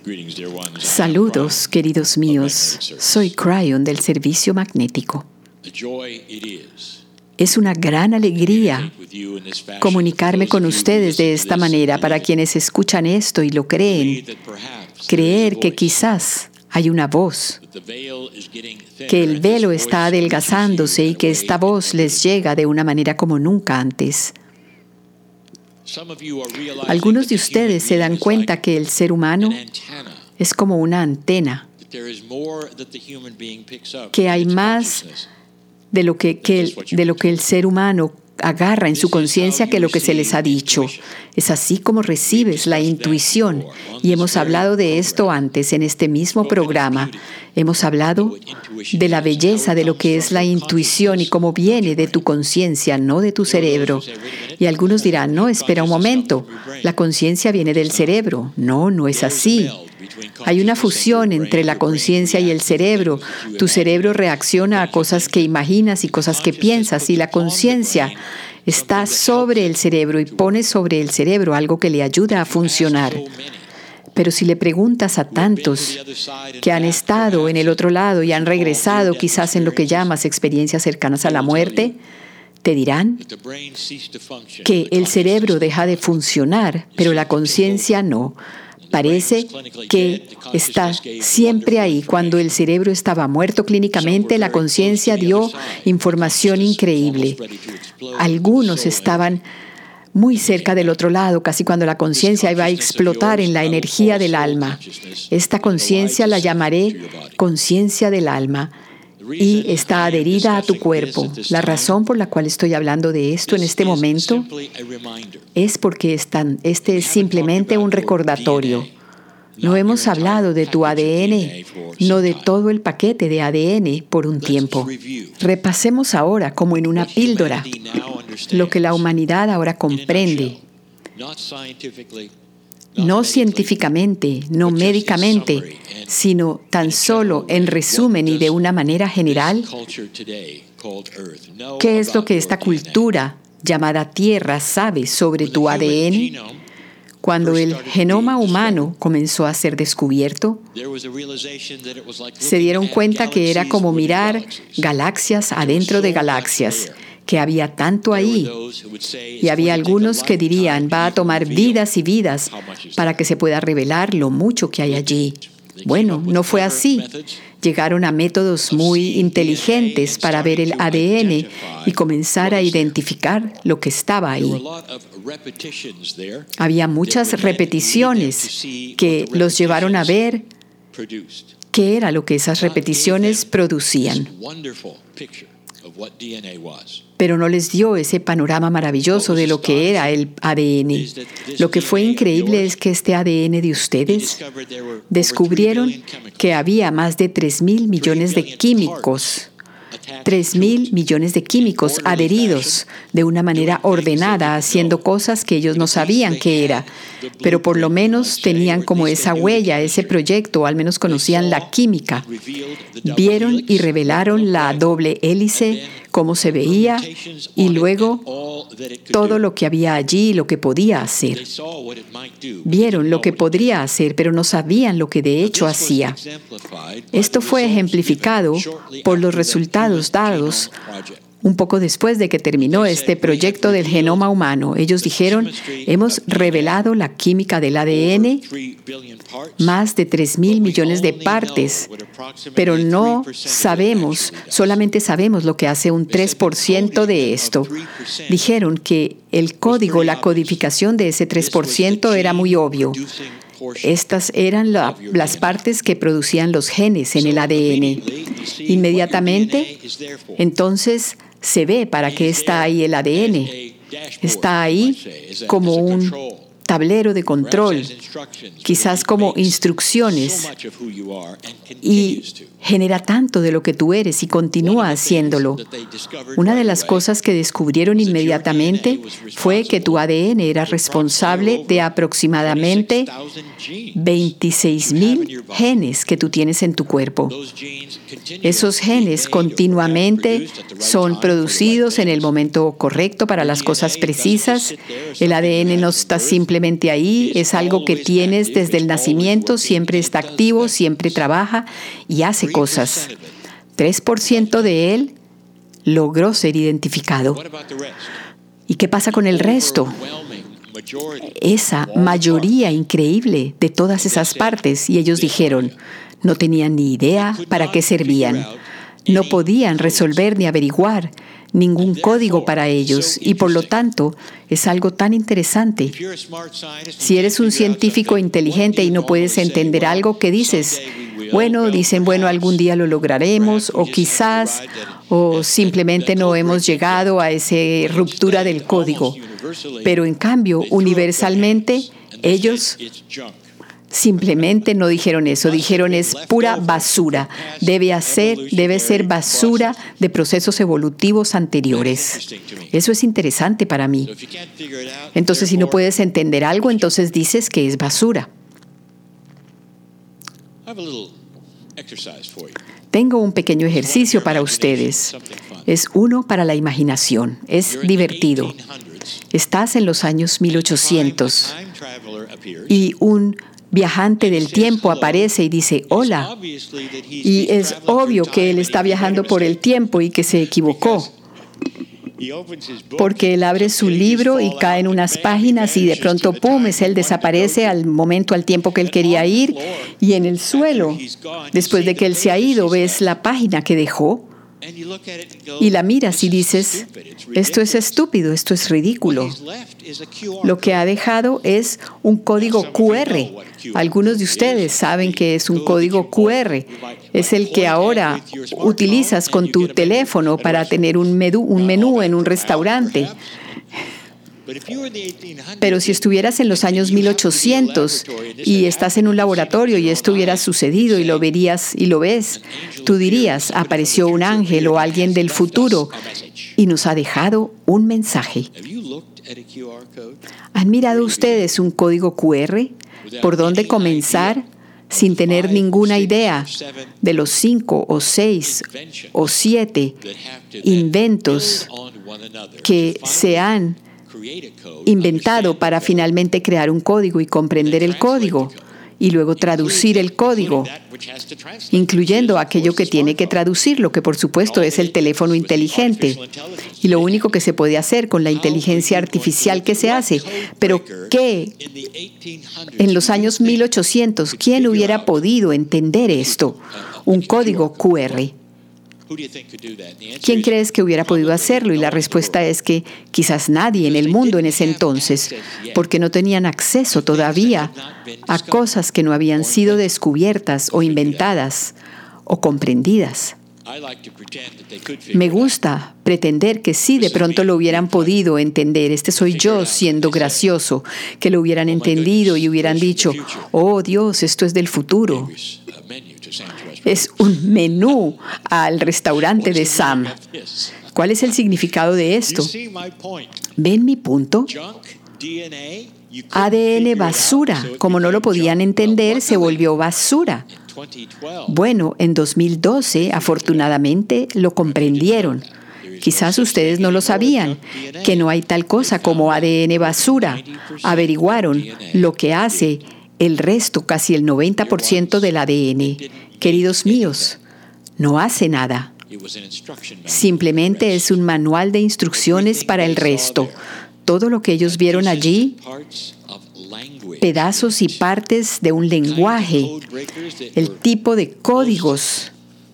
Saludos, queridos míos. Soy Cryon del Servicio Magnético. Es una gran alegría comunicarme con ustedes de esta manera para quienes escuchan esto y lo creen. Creer que quizás hay una voz, que el velo está adelgazándose y que esta voz les llega de una manera como nunca antes. Algunos de ustedes se dan cuenta que el ser humano es como una antena, que hay más de lo que el ser humano agarra en su conciencia que lo que se les ha dicho. Es así como recibes la intuición. Y hemos hablado de esto antes en este mismo programa. Hemos hablado de la belleza de lo que es la intuición y cómo viene de tu conciencia, no de tu cerebro. Y algunos dirán, no, espera un momento, la conciencia viene del cerebro. No, no es así. Hay una fusión entre la conciencia y el cerebro. Tu cerebro reacciona a cosas que imaginas y cosas que piensas, y la conciencia está sobre el cerebro y pone sobre el cerebro algo que le ayuda a funcionar. Pero si le preguntas a tantos que han estado en el otro lado y han regresado quizás en lo que llamas experiencias cercanas a la muerte, te dirán que el cerebro deja de funcionar, pero la conciencia no. Parece que está siempre ahí. Cuando el cerebro estaba muerto clínicamente, la conciencia dio información increíble. Algunos estaban muy cerca del otro lado, casi cuando la conciencia iba a explotar en la energía del alma. Esta conciencia la llamaré conciencia del alma. Y está adherida a tu cuerpo. La razón por la cual estoy hablando de esto en este momento es porque este es simplemente un recordatorio. No hemos hablado de tu ADN, no de todo el paquete de ADN por un tiempo. Repasemos ahora, como en una píldora, lo que la humanidad ahora comprende. No científicamente, no médicamente, sino tan solo en resumen y de una manera general, ¿qué es lo que esta cultura llamada Tierra sabe sobre tu ADN? Cuando el genoma humano comenzó a ser descubierto, se dieron cuenta que era como mirar galaxias adentro de galaxias, que había tanto ahí. Y había algunos que dirían, va a tomar vidas y vidas para que se pueda revelar lo mucho que hay allí. Bueno, no fue así. Llegaron a métodos muy inteligentes para ver el ADN y comenzar a identificar lo que estaba ahí. Había muchas repeticiones que los llevaron a ver qué era lo que esas repeticiones producían. Pero no les dio ese panorama maravilloso de lo que era el ADN. Lo que fue increíble es que este ADN de ustedes descubrieron que había más de 3.000 millones de químicos. 3.000 millones de químicos adheridos de una manera ordenada, haciendo cosas que ellos no sabían qué era, pero por lo menos tenían como esa huella, ese proyecto, o al menos conocían la química. Vieron y revelaron la doble hélice, cómo se veía, y luego todo lo que había allí, lo que podía hacer. Vieron lo que podría hacer, pero no sabían lo que de hecho hacía. Esto fue ejemplificado por los resultados dados un poco después de que terminó este proyecto del genoma humano. Ellos dijeron, hemos revelado la química del ADN, más de 3.000 millones de partes, pero no sabemos, solamente sabemos lo que hace un 3% de esto. Dijeron que el código, la codificación de ese 3% era muy obvio. Estas eran las partes que producían los genes en el ADN. Inmediatamente, entonces, se ve para qué está ahí el ADN. Está ahí como un tablero de control, quizás como instrucciones, y genera tanto de lo que tú eres y continúa haciéndolo. Una de las cosas que descubrieron inmediatamente fue que tu ADN era responsable de aproximadamente 26.000 genes que tú tienes en tu cuerpo. Esos genes continuamente son producidos en el momento correcto para las cosas precisas. El ADN no está simplemente simplemente ahí, es algo que tienes desde el nacimiento, siempre está activo, siempre trabaja y hace cosas. 3% de él logró ser identificado. ¿Y qué pasa con el resto? Esa mayoría increíble de todas esas partes, y ellos dijeron, no tenían ni idea para qué servían. No podían resolver ni averiguar ningún código para ellos, y por lo tanto es algo tan interesante. Si eres un científico inteligente y no puedes entender algo, ¿qué dices? Dicen, algún día lo lograremos, o quizás, o simplemente no hemos llegado a esa ruptura del código. Pero en cambio, universalmente, ellos simplemente no dijeron eso. Dijeron, es pura basura. Debe ser basura de procesos evolutivos anteriores. Eso es interesante para mí. Entonces, si no puedes entender algo, entonces dices que es basura. Tengo un pequeño ejercicio para ustedes. Es uno para la imaginación. Es divertido. Estás en los años 1800 y un viajante del tiempo aparece y dice, hola. Y es obvio que él está viajando por el tiempo y que se equivocó. Porque él abre su libro y cae en unas páginas y de pronto, ¡pum!, él desaparece al tiempo que él quería ir. Y en el suelo, después de que él se ha ido, ves la página que dejó y la miras y dices, esto es estúpido, esto es ridículo. Lo que ha dejado es un código QR. Algunos de ustedes saben que es un código QR. Es el que ahora utilizas con tu teléfono para tener un menú en un restaurante. Pero si estuvieras en los años 1800 y estás en un laboratorio y esto hubiera sucedido y lo verías y lo ves, tú dirías, apareció un ángel o alguien del futuro y nos ha dejado un mensaje. ¿Han mirado ustedes un código QR? ¿Por dónde comenzar? Sin tener ninguna idea de los 5 o 6 o 7 inventos que se han inventado para finalmente crear un código y comprender el código y luego traducir el código, incluyendo aquello que tiene que traducirlo, que por supuesto es el teléfono inteligente. Y lo único que se puede hacer con la inteligencia artificial que se hace. Pero ¿qué? En los años 1800, ¿quién hubiera podido entender esto? Un código QR. ¿Quién crees que hubiera podido hacerlo? Y la respuesta es que quizás nadie en el mundo en ese entonces, porque no tenían acceso todavía a cosas que no habían sido descubiertas o inventadas o comprendidas. Me gusta pretender que sí, de pronto lo hubieran podido entender. Este soy yo siendo gracioso, que lo hubieran entendido y hubieran dicho, oh Dios, esto es del futuro. Es un menú al restaurante de Sam. ¿Cuál es el significado de esto? ¿Ven mi punto? ADN basura. Como no lo podían entender, se volvió basura. En 2012, afortunadamente, lo comprendieron. Quizás ustedes no lo sabían, que no hay tal cosa como ADN basura. Averiguaron lo que hace el resto, casi el 90% del ADN. Queridos míos, no hace nada. Simplemente es un manual de instrucciones para el resto. Todo lo que ellos vieron allí, pedazos y partes de un lenguaje, el tipo de códigos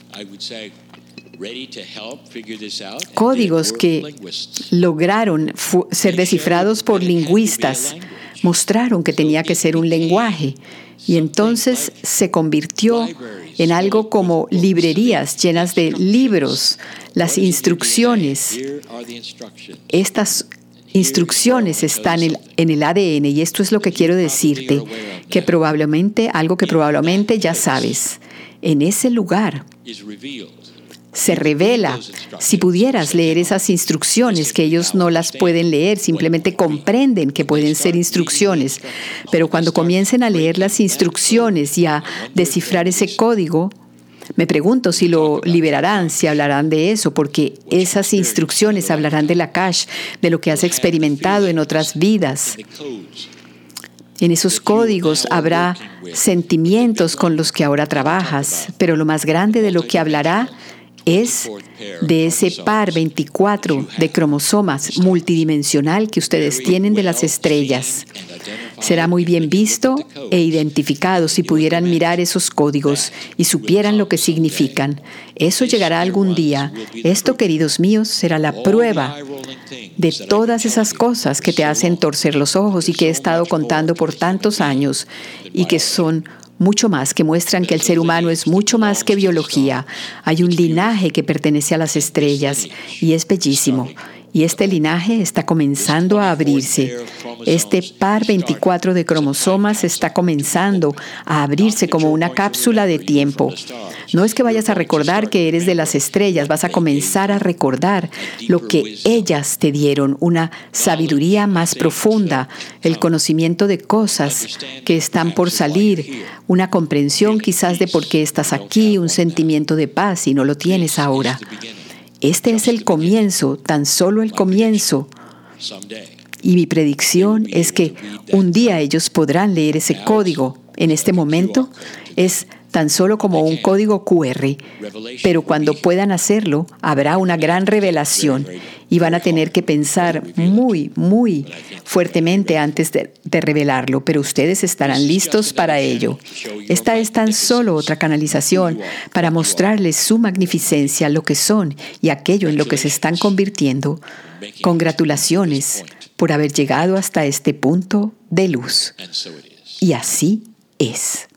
que lograron ser descifrados por lingüistas, mostraron que tenía que ser un lenguaje. Y entonces se convirtió en algo como librerías llenas de libros, las instrucciones. Estas instrucciones están en el ADN y esto es lo que quiero decirte, algo que probablemente ya sabes. En ese lugar se revela. Si pudieras leer esas instrucciones, que ellos no las pueden leer, simplemente comprenden que pueden ser instrucciones. Pero cuando comiencen a leer las instrucciones y a descifrar ese código, me pregunto si lo liberarán, si hablarán de eso, porque esas instrucciones hablarán del Akash, de lo que has experimentado en otras vidas. En esos códigos habrá sentimientos con los que ahora trabajas, pero lo más grande de lo que hablará es de ese par 24 de cromosomas multidimensional que ustedes tienen de las estrellas. Será muy bien visto e identificado si pudieran mirar esos códigos y supieran lo que significan. Eso llegará algún día. Esto, queridos míos, será la prueba de todas esas cosas que te hacen torcer los ojos y que he estado contando por tantos años y que son mucho más, que muestran que el ser humano es mucho más que biología. Hay un linaje que pertenece a las estrellas y es bellísimo. Y este linaje está comenzando a abrirse. Este par 24 de cromosomas está comenzando a abrirse como una cápsula de tiempo. No es que vayas a recordar que eres de las estrellas, vas a comenzar a recordar lo que ellas te dieron, una sabiduría más profunda, el conocimiento de cosas que están por salir, una comprensión quizás de por qué estás aquí, un sentimiento de paz y no lo tienes ahora. Este es el comienzo, tan solo el comienzo. Y mi predicción es que un día ellos podrán leer ese código. En este momento es tan solo como un código QR, pero cuando puedan hacerlo, habrá una gran revelación y van a tener que pensar muy, muy fuertemente antes de revelarlo, pero ustedes estarán listos para ello. Esta es tan solo otra canalización para mostrarles su magnificencia, lo que son y aquello en lo que se están convirtiendo. Congratulaciones por haber llegado hasta este punto de luz. Y así es.